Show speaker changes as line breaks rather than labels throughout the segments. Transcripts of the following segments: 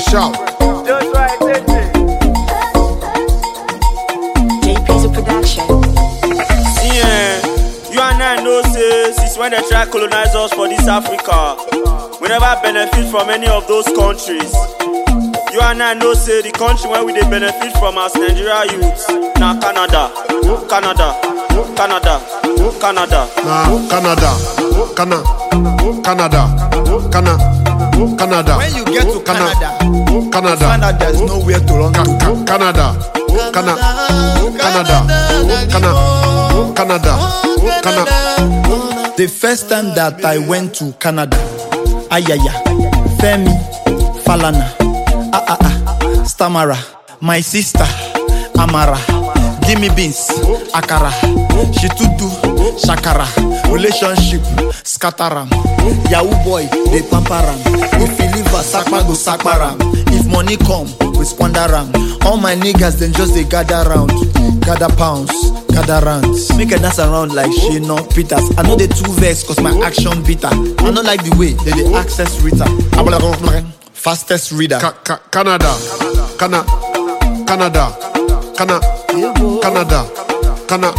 Shout.
Just right,
JP's a production.
See, you and I know, say, since when they try to colonize us for this Africa, we never benefit from any of those countries. You and I know, say, the country where we they benefit from as Nigeria youths, now Canada, Canada, Canada, Canada.
Nah, Canada. Canada.
When you get to Canada,
Canada.
find out there's nowhere to run to.
Canada.
The first time that I went to Canada, Ayaya, Femi, Falana, Stamara, my sister, Amara, Gimme Beans, Akara, Shitudu, Shakara, relationship, Scataram, Yahoo boy, they pamparam, if you leave a Sakma go Sakmaram, if money come, we squanderam, all my niggas then just they gather round, gather pounds, gather rounds, make a dance around like Shino Peters, I know they two vex cause my action bitter, I don't like the way they access Rita, fastest reader.
Canada. Canada. Canada. Canada. Canada. Canada.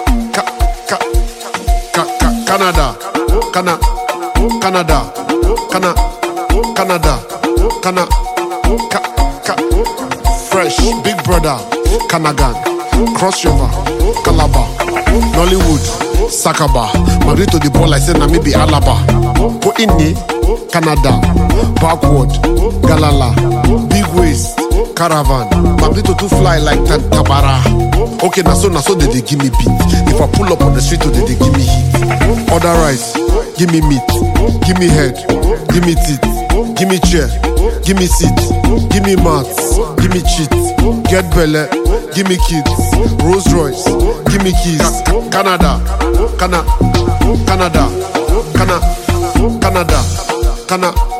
Fresh, Big Brother, Kanagan, Cross River, Calabar, Nollywood, Sakaba, married to the ball I said Namibi Alaba, Put in Canada, Backward, Galala, Big Waist, Caravan, Magnito to fly like Tabara. Okay, na so they give me beat. If I pull up on the street, they give me heat. Order rice, give me meat, give me head, give me teeth, give me chair, give me seat, give me mats, give me cheat, get belly, give me kids, Rolls Royce, give me keys. Canada, Canada, Canada, Canada, Canada.